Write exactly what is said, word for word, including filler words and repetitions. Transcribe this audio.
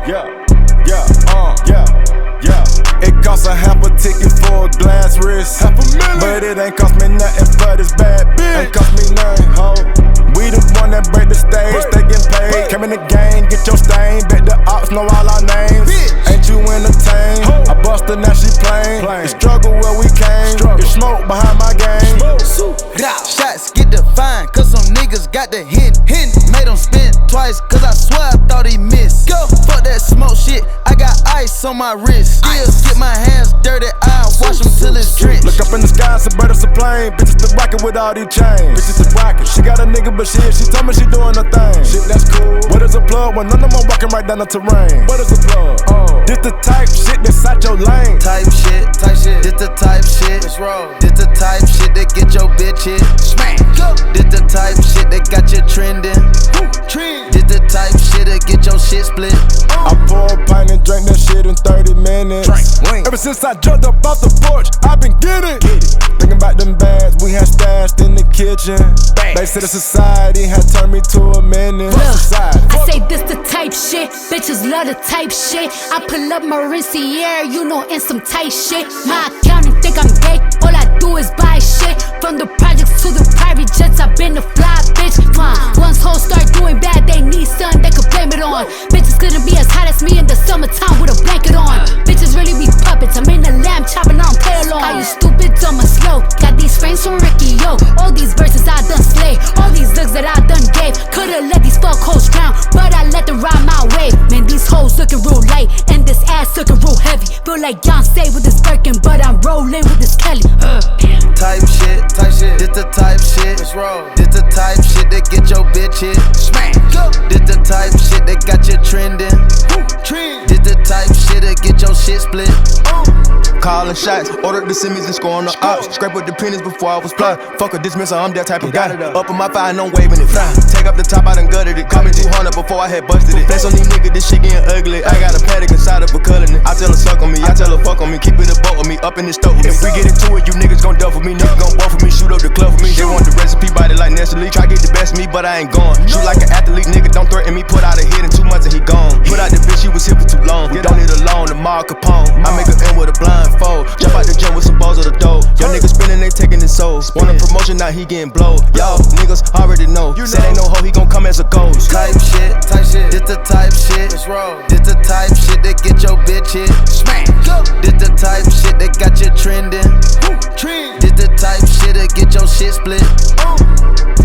yeah, yeah, uh, yeah, yeah. It costs a half a ticket for a glass wrist, half a million, but it ain't cost me nothing for this bad bitch. Ain't cost me nothing, ho. We the one that break the stage, they get paid. Came in the game, get your stain. Bet the ops know all our names. Ain't you entertained? I bust her, now she plain. The struggle where we came. It's smoke behind my game. Shots get defined, cause some niggas got the hint. hint. Made them spin twice, cause I swear I thought he missed. Go, fuck that smoke shit, I got ice on my wrist. Still get my hands dirty, I wash them till it's drenched. Look up in the sky, it's a bird, it's a plane. Bitches the rocket with all these chains. Bitches the rocket. She got a nigga, but shit, she told me she doing her thing. Shit, that's cool. What is a plug when none of them walking right down the terrain? What is a plug? Oh, this the type shit that's out your lane. Type shit, type shit. This the type shit. Let's roll. This the type shit that get your bitch hit. Smack. Go. This the type shit that got you trending. Trend. This the type shit that get your shit split. I pour a pint and drink that shit in thirty minutes. Drink. Ever since I jumped up off the porch, I been getting Get it. Thinking about them bags we had stashed in the kitchen. Bags. They said the society had turned me to a menace. Look, I say this the type shit, bitches love the type shit. I pull up my Rinciere, you know, in some tight shit. My accountant think I'm gay, all I do is buy shit. From the projects to the private jets, I've been a fly bitch. Fine. Once hoes start doing bad, they need something they could blame it on. Bitches couldn't be as hot as me in the summertime with a blanket on. Bitches really be puppets, I'm in the lamb chopping on play along. Are you stupid, dumb or slow? Got these frames from Ricky, yo. All these verses I done slay, all these looks that I done gave. Could've let these fuck hoes drown, but I let them ride my way. Man, these hoes looking real light, and this ass looking real heavy. Feel like Beyonce with this Birkin, but I'm rolling with this Kelly. Uh. Type shit, type shit. This the type shit. Let's roll. This the type shit that get your bitch hit. Smack. Go. This the type shit that got you trending. Trend. This the type shit that get your shit split. Uh. Calling shots, ordered the semis and scoring the ops. Scrape with the pennies before I was plotting. Fuck a dismissal, I'm that type of guy. Up in my fire and I'm waving it fly. Take up the top, I done gutted it. Call me two hundred before I had busted it. Flex on these niggas, this shit getting ugly. I got a paddock inside of a cullin' it. I tell her suck on me, I tell her fuck on me. Keep it a boat with me, up in the stove with me. If we get into it, you niggas gon' duff with me. Niggas gon' buff with me, shoot up the club for me. They want the recipe, body like Nestle. Try get the best of me, but I ain't gone. Shoot like an athlete, nigga, don't threaten me. Put out a hit in two months and he gone. Put out the bitch, she was here for too long. We don't need a loan, the Mar Capone. I make her end with a blindfold. Jump out the gym with some balls of the dough. Young niggas spinning, they taking his soul. Want a promotion, now he getting blowed. Y'all niggas already know. Said ain't no hoe, he gon' come as a ghost. Type shit, type shit. This the type shit. Let's roll. This the type shit that get your bitch hit. Smack. Go. This the type shit that got you trending. Trend. This the type shit that get your shit split. Uh.